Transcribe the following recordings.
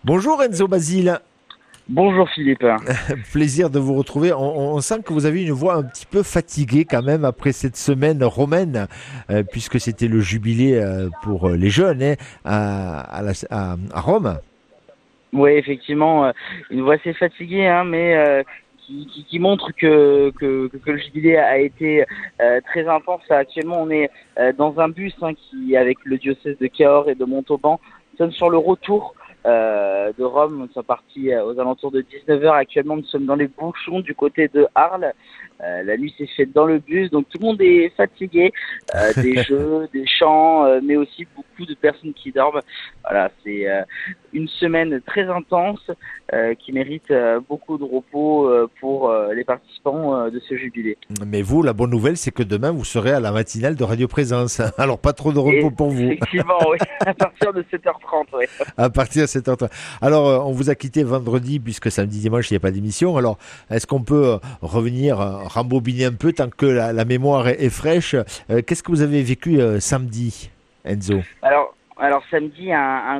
Bonjour Enzo Basile, Bonjour Philippe. plaisir de vous retrouver. On sent que vous avez une voix un petit peu fatiguée quand même après cette semaine romaine, puisque c'était le jubilé pour les jeunes hein, à Rome. Oui, effectivement, une voix assez fatiguée, hein, mais qui montre que le jubilé a été très intense. Actuellement, on est dans un bus qui, avec le diocèse de Cahors et de Montauban, sonne sur le retour de Rome. Nous sommes partis aux alentours de 19 heures. Actuellement, nous sommes dans les bouchons du côté de Arles. La nuit s'est faite dans le bus, donc tout le monde est fatigué. Des jeux, des chants, mais aussi beaucoup de personnes qui dorment. Voilà, c'est une semaine très intense qui mérite beaucoup de repos pour les participants de ce jubilé. Mais vous, la bonne nouvelle, c'est que demain, vous serez à la matinale de Radio Présence. Alors, pas trop de repos Et pour vous. effectivement, oui, à partir de 7h30, oui. À partir de 7h30. Alors, on vous a quitté vendredi, puisque samedi, dimanche, il n'y a pas d'émission. Alors, est-ce qu'on peut revenir, rembobiner un peu, tant que la mémoire est fraîche. Qu'est-ce que vous avez vécu samedi, Enzo? Alors samedi,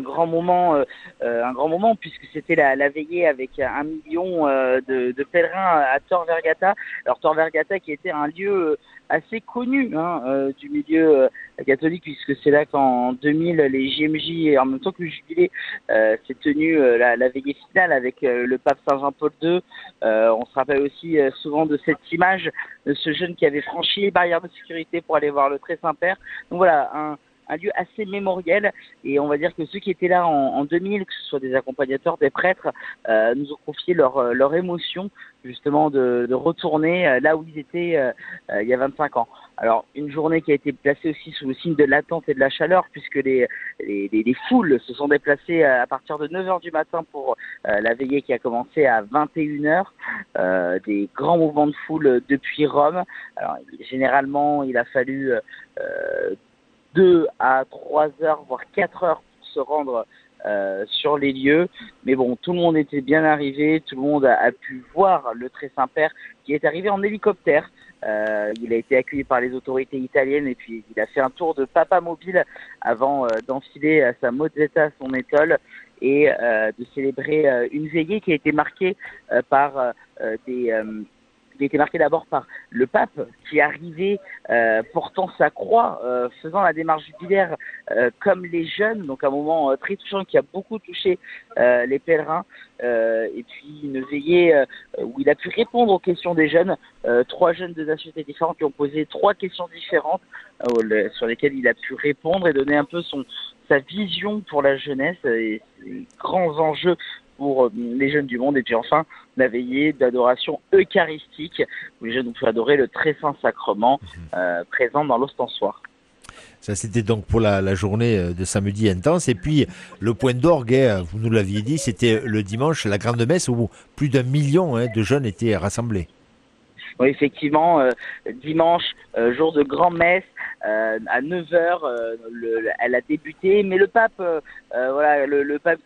un grand moment puisque c'était la veillée avec 1 million de pèlerins à Tor Vergata. Alors Tor Vergata qui était un lieu assez connu du milieu catholique puisque c'est là qu'en 2000 les JMJ et en même temps que le jubilé s'est tenu la veillée finale avec le pape Saint Jean-Paul II. On se rappelle aussi souvent de cette image de ce jeune qui avait franchi les barrières de sécurité pour aller voir le Très Saint-Père. Donc voilà, un lieu assez mémoriel et on va dire que ceux qui étaient là en 2000, que ce soit des accompagnateurs, des prêtres, nous ont confié leur émotion justement de retourner là où ils étaient il y a 25 ans. Alors une journée qui a été placée aussi sous le signe de l'attente et de la chaleur puisque les foules se sont déplacées à partir de 9 heures du matin pour la veillée qui a commencé à 21 heures. Des grands mouvements de foule depuis Rome. Alors généralement il a fallu 2 à 3 heures, voire 4 heures pour se rendre sur les lieux. Mais bon, tout le monde était bien arrivé, tout le monde a pu voir le Très Saint-Père qui est arrivé en hélicoptère. Il a été accueilli par les autorités italiennes et puis il a fait un tour de papa mobile avant d'enfiler sa mozzetta, son étole et de célébrer une veillée qui a été marquée par des... il a été marqué d'abord par le pape qui arrivait portant sa croix, faisant la démarche jubilaire comme les jeunes, donc un moment très touchant qui a beaucoup touché les pèlerins, et puis une veillée où il a pu répondre aux questions des jeunes, 3 jeunes de nationalités différentes qui ont posé 3 questions différentes sur lesquelles il a pu répondre et donner un peu sa vision pour la jeunesse et ses grands enjeux pour les jeunes du monde. Et puis enfin, la veillée d'adoration eucharistique, où les jeunes ont pu adorer le très saint sacrement présent dans l'ostensoir. Ça, c'était donc pour la journée de samedi intense. Et puis, le point d'orgue, hein, vous nous l'aviez dit, c'était le dimanche, la grande messe, où plus d'1 million hein, de jeunes étaient rassemblés. Oui, effectivement, dimanche, jour de grand-messe, à 9 heures, elle a débuté, mais le pape, voilà, le pape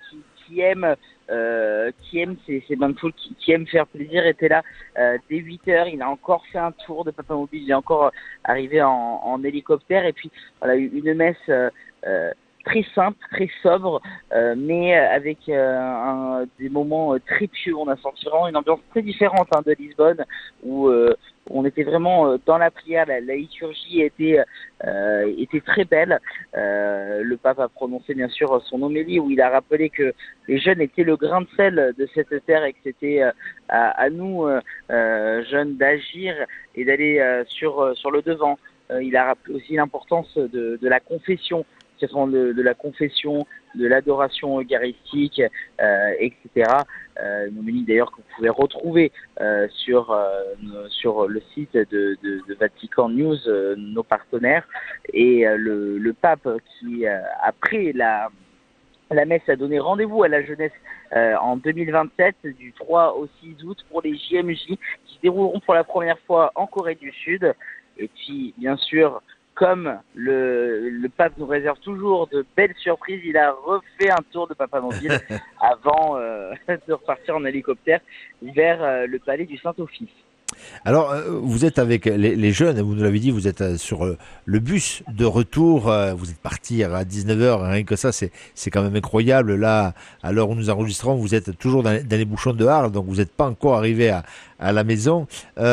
qui aime ces bains de foule, qui aime faire plaisir, était là dès 8 heures. Il a encore fait un tour de papa mobile, il est encore arrivé en hélicoptère, et puis voilà, une messe très simple, très sobre, mais avec des moments très pieux. On a senti vraiment une ambiance très différente de Lisbonne, où on était vraiment dans la prière. La liturgie était très belle. Le pape a prononcé bien sûr son homélie où il a rappelé que les jeunes étaient le grain de sel de cette terre et que c'était à nous, jeunes, d'agir et d'aller sur le devant. Il a rappelé aussi l'importance de la confession, de la confession, de l'adoration eucharistique, etc. Une homélie d'ailleurs que vous pouvez retrouver sur le site de Vatican News, nos partenaires. Et le pape qui, après la messe, a donné rendez-vous à la jeunesse en 2027, du 3 au 6 août, pour les JMJ qui se dérouleront pour la première fois en Corée du Sud. Et puis, bien sûr, comme le pape nous réserve toujours de belles surprises, il a refait un tour de papa mobile avant de repartir en hélicoptère vers le palais du Saint-Office. Alors, vous êtes avec les jeunes, vous nous l'avez dit, vous êtes sur le bus de retour, vous êtes parti à 19h, rien que ça, c'est quand même incroyable. Là, à l'heure où nous enregistrons, vous êtes toujours dans les bouchons de Arles, donc vous n'êtes pas encore arrivé à la maison.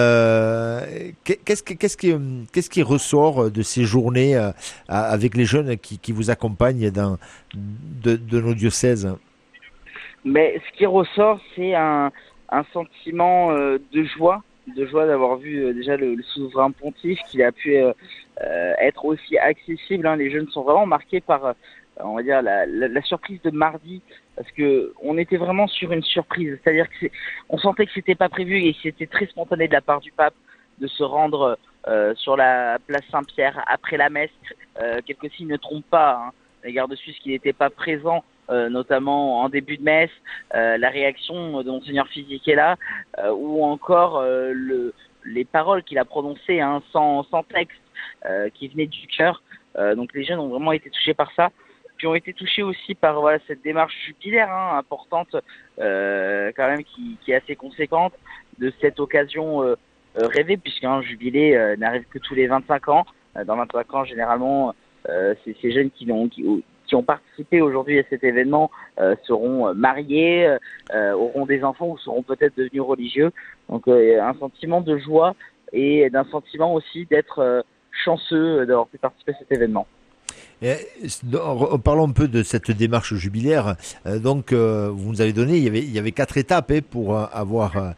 Qu'est-ce qui ressort de ces journées avec les jeunes qui vous accompagnent de nos diocèses? Mais ce qui ressort, c'est un sentiment de joie d'avoir vu déjà le souverain pontife, qu'il a pu être aussi accessible. Hein. Les jeunes sont vraiment marqués par, on va dire, la surprise de mardi, parce que on était vraiment sur une surprise. C'est-à-dire que on sentait que c'était pas prévu et que c'était très spontané de la part du pape de se rendre sur la place Saint-Pierre après la messe. Quelques signes ne trompent pas. Hein. La garde suisse qui n'était pas présent, notamment en début de messe, la réaction de Monseigneur Fisichella, ou encore les paroles qu'il a prononcées, hein, sans texte, qui venaient du cœur. Donc les jeunes ont vraiment été touchés par ça, puis ont été touchés aussi par voilà, cette démarche jubilaire, hein, importante, quand même, qui est assez conséquente, de cette occasion rêvée, puisqu'un jubilé n'arrive que tous les 25 ans. Dans 25 ans, généralement, c'est ces jeunes qui ont participé aujourd'hui à cet événement seront mariés, auront des enfants ou seront peut-être devenus religieux. Donc un sentiment de joie et d'un sentiment aussi d'être chanceux d'avoir pu participer à cet événement. Et, parlons un peu de cette démarche jubilaire. Donc, vous nous avez donné, il y avait 4 étapes pour avoir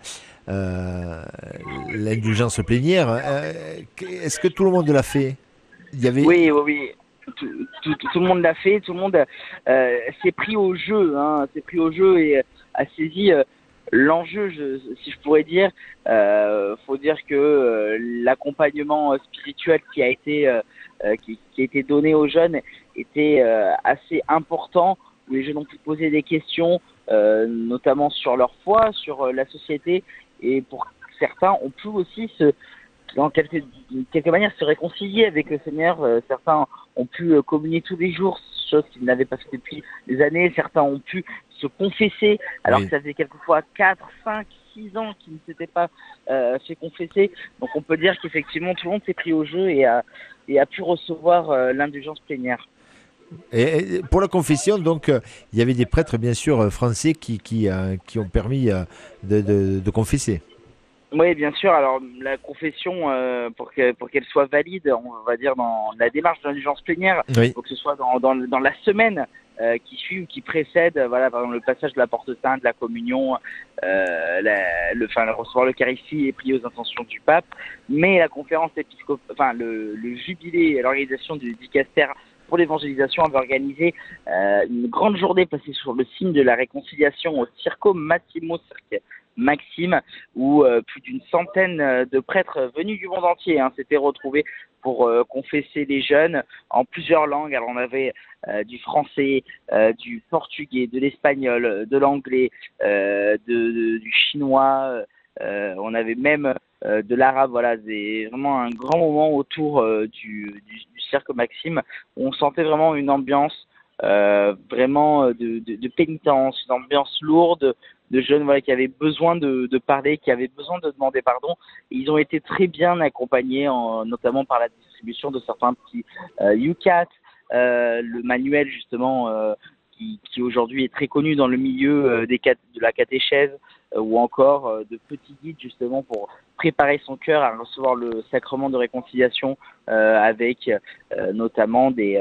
l'indulgence plénière. Est-ce que tout le monde l'a fait? Il y avait... Oui, oui, oui. Tout le monde l'a fait, tout le monde s'est pris au jeu, hein, s'est pris au jeu et a saisi l'enjeu, si je pourrais dire. Faut dire que l'accompagnement spirituel qui a été donné aux jeunes était assez important, où les jeunes ont pu poser des questions, notamment sur leur foi, sur la société, et pour certains ont pu aussi dans quelque manière se réconcilier avec le Seigneur. Certains ont pu communier tous les jours, chose qu'ils n'avaient pas fait depuis des années. Certains ont pu se confesser, alors que ça faisait quelquefois 4, 5, 6 ans qu'ils ne s'étaient pas fait confesser. Donc on peut dire qu'effectivement tout le monde s'est pris au jeu et a pu recevoir l'indulgence plénière. Et pour la confession, donc, il y avait des prêtres, bien sûr, français qui ont permis de confesser. Oui, bien sûr. Alors, la confession, pour qu'elle soit valide, on va dire dans la démarche d'indulgence plénière, Oui. faut que ce soit dans la semaine qui suit ou qui précède, voilà, par exemple, le passage de la porte sainte, de la communion, recevoir l'Eucharistie et prier aux intentions du pape. Mais la conférence épiscopale, enfin, le jubilé et l'organisation du dicaster pour l'évangélisation avait organisé une grande journée placée sur le signe de la réconciliation au Circo Massimo Maxime, où plus d'une centaine de prêtres venus du monde entier s'étaient retrouvés pour confesser les jeunes en plusieurs langues. Alors on avait du français, du portugais, de l'espagnol, de l'anglais, du chinois, on avait même de l'arabe. Voilà, c'est vraiment un grand moment autour du Cirque Maxime, où on sentait vraiment une ambiance vraiment de pénitence, une ambiance lourde, de jeunes, voilà, qui avaient besoin de parler, qui avaient besoin de demander pardon. Et ils ont été très bien accompagnés, notamment par la distribution de certains petits UCAT, le manuel justement qui aujourd'hui est très connu dans le milieu de la catéchèse, ou encore de petits guides justement pour préparer son cœur à recevoir le sacrement de réconciliation, avec notamment des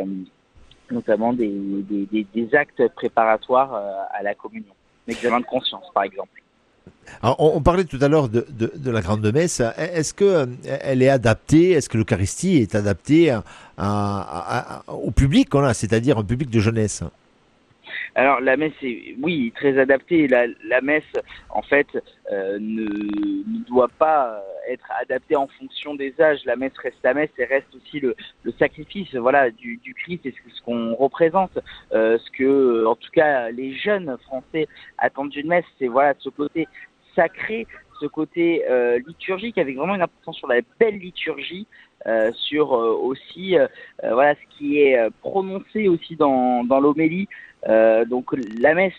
actes préparatoires à la communion. L'examen de conscience, par exemple. Alors, on parlait tout à l'heure de la grande messe. Est-ce que elle est adaptée? Est-ce que l'Eucharistie est adaptée au public qu'on a, c'est-à-dire un public de jeunesse? Alors la messe est, oui, très adaptée. La messe, en fait, ne doit pas être adaptée en fonction des âges. La messe reste la messe et reste aussi le sacrifice, voilà, du Christ et ce qu'on représente. Ce que, en tout cas, les jeunes Français attendent d'une messe, c'est voilà ce côté sacré, ce côté liturgique, avec vraiment une importance sur la belle liturgie, sur aussi ce qui est prononcé aussi dans l'homélie. Donc la messe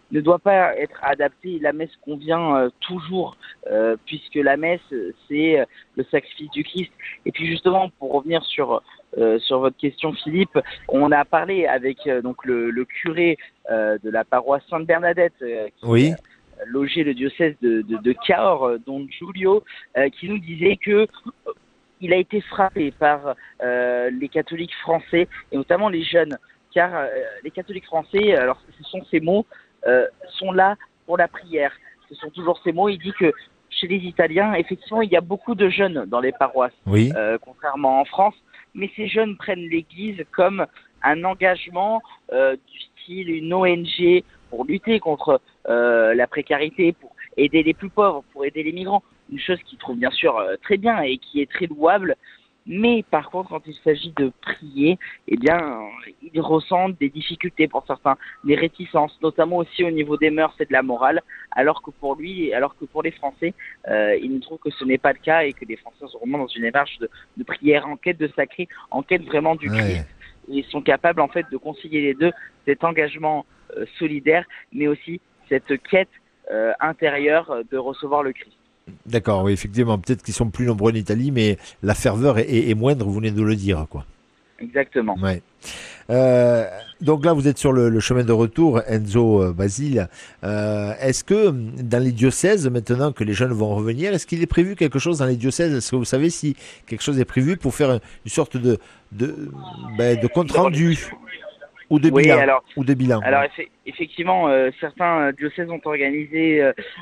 ne doit pas être adaptée. La messe convient toujours, puisque la messe, c'est le sacrifice du Christ. Et puis justement, pour revenir sur votre question, Philippe, on a parlé avec donc le curé de la paroisse Sainte-Bernadette, qui Oui, logeait le diocèse de Cahors, Don Giulio, qui nous disait que il a été frappé par les catholiques français, et notamment les jeunes, car les catholiques français, alors ce sont ces mots, sont là pour la prière. Ce sont toujours ces mots. Il dit que chez les Italiens, effectivement, il y a beaucoup de jeunes dans les paroisses, oui, contrairement en France, mais ces jeunes prennent l'Église comme un engagement du style une ONG pour lutter contre la précarité, pour aider les plus pauvres, pour aider les migrants. Une chose qu'ils trouvent bien sûr très bien et qui est très louable. Mais par contre, quand il s'agit de prier, eh bien, ils ressentent des difficultés pour certains, des réticences, notamment aussi au niveau des mœurs et de la morale, alors que pour les Français, il ne trouve que ce n'est pas le cas et que les Français sont vraiment dans une démarche de prière, en quête de sacré, en quête vraiment du Christ. ouais. Et ils sont capables en fait de concilier les deux, cet engagement solidaire, mais aussi cette quête intérieure de recevoir le Christ. D'accord, oui, effectivement, peut-être qu'ils sont plus nombreux en Italie, mais la ferveur est moindre, vous venez de le dire, quoi. Exactement. Ouais. Euh, donc là, vous êtes sur le chemin de retour, Enzo Basile. Est-ce que dans les diocèses, maintenant que les jeunes vont revenir, est-ce qu'il est prévu quelque chose dans les diocèses? Est-ce que vous savez si quelque chose est prévu pour faire une sorte de, de compte rendu ou de Oui, bilan? alors Ou de bilan, Alors ouais. effectivement, certains diocèses ont organisé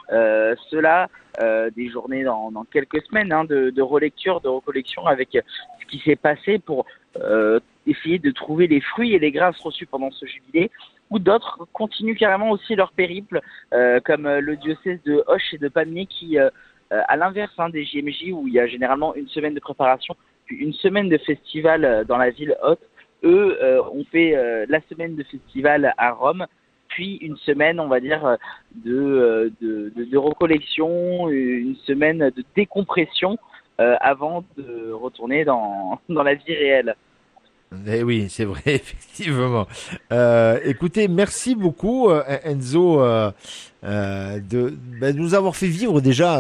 cela, des journées dans quelques semaines de relecture, de recollection avec ce qui s'est passé pour essayer de trouver les fruits et les grâces reçues pendant ce jubilé, ou d'autres continuent carrément aussi leur périple, comme le diocèse de Auch et de Pamiers qui, à l'inverse des JMJ où il y a généralement une semaine de préparation, puis une semaine de festival dans la ville haute, eux ont fait la semaine de festival à Rome, puis une semaine, on va dire, de recollection, une semaine de décompression avant de retourner dans la vie réelle. Eh oui, c'est vrai, effectivement. Écoutez, merci beaucoup, Enzo, de nous avoir fait vivre déjà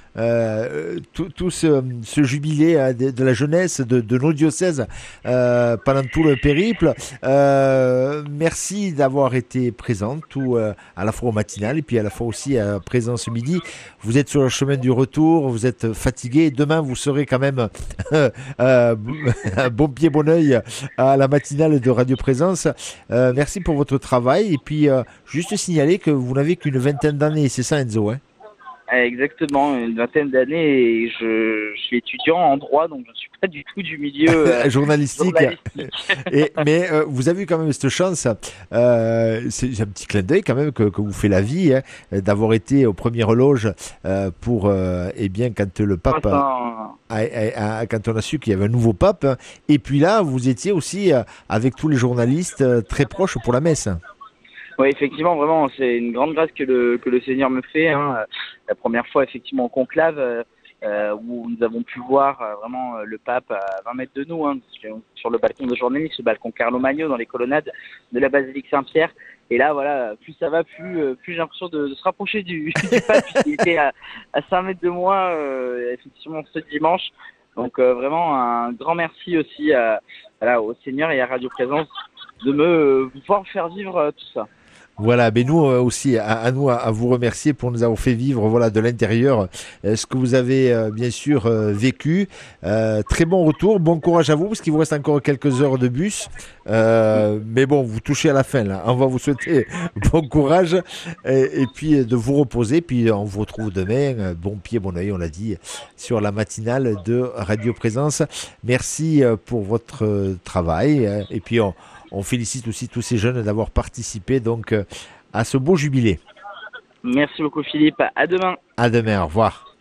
tout ce jubilé de la jeunesse de nos diocèses pendant tout le périple. Merci d'avoir été présent, tout à la fois au matinal et puis à la fois aussi présent ce midi. Vous êtes sur le chemin du retour, vous êtes fatigué. Demain, vous serez quand même euh, bon pied, bon oeil à la matinale de Radio Présence. Merci pour votre travail. Et puis, juste signaler que vous n'avez qu'une vingtaine d'années. C'est ça, Enzo, hein? Exactement, une vingtaine d'années et je suis étudiant en droit, donc je ne suis pas du tout du milieu Journalistique. journalistique. Mais vous avez eu quand même cette chance. C'est un petit clin d'œil quand même que vous fait la vie, hein, d'avoir été aux premières loges pour, eh bien, quand le pape quand on a su qu'il y avait un nouveau pape. Hein. Et puis là, vous étiez aussi avec tous les journalistes très proches pour la messe. Oui, effectivement, vraiment, c'est une grande grâce que le Seigneur me fait. La première fois, effectivement, en conclave, où nous avons pu voir vraiment le pape à 20 mètres de nous, sur le balcon de journaliste, le balcon Carlo Magno, dans les colonnades de la basilique Saint-Pierre. Et là, voilà, plus ça va, plus j'ai l'impression de se rapprocher du pape, puisqu'il était à 5 mètres de moi, effectivement, ce dimanche. Donc, vraiment, un grand merci aussi au Seigneur et à Radio Présence de me pouvoir faire vivre tout ça. Voilà, mais nous aussi, nous à vous remercier pour nous avoir fait vivre, voilà, de l'intérieur ce que vous avez bien sûr vécu. Très bon retour, bon courage à vous parce qu'il vous reste encore quelques heures de bus. Mais bon, vous touchez à la fin là. On va vous souhaiter bon courage et puis de vous reposer. Puis on vous retrouve demain, bon pied, bon oeil, on l'a dit, sur la matinale de Radio Présence. Merci pour votre travail et puis on félicite aussi tous ces jeunes d'avoir participé donc à ce beau jubilé. Merci beaucoup Philippe, à demain. À demain, au revoir.